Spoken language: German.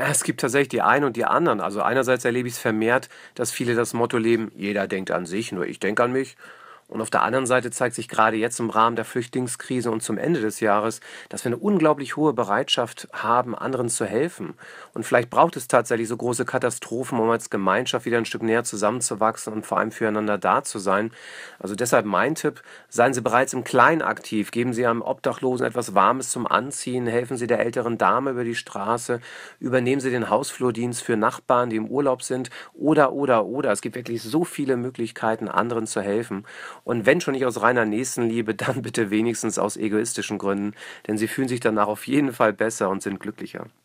Ja, es gibt tatsächlich die einen und die anderen. Also einerseits erlebe ich es vermehrt, dass viele das Motto leben, jeder denkt an sich, nur ich denke an mich. Und auf der anderen Seite zeigt sich gerade jetzt im Rahmen der Flüchtlingskrise und zum Ende des Jahres, dass wir eine unglaublich hohe Bereitschaft haben, anderen zu helfen. Und vielleicht braucht es tatsächlich so große Katastrophen, um als Gemeinschaft wieder ein Stück näher zusammenzuwachsen und vor allem füreinander da zu sein. Also deshalb mein Tipp, seien Sie bereits im Kleinen aktiv, geben Sie einem Obdachlosen etwas Warmes zum Anziehen, helfen Sie der älteren Dame über die Straße, übernehmen Sie den Hausflurdienst für Nachbarn, die im Urlaub sind oder. Es gibt wirklich so viele Möglichkeiten, anderen zu helfen. Und wenn schon nicht aus reiner Nächstenliebe, dann bitte wenigstens aus egoistischen Gründen, denn sie fühlen sich danach auf jeden Fall besser und sind glücklicher.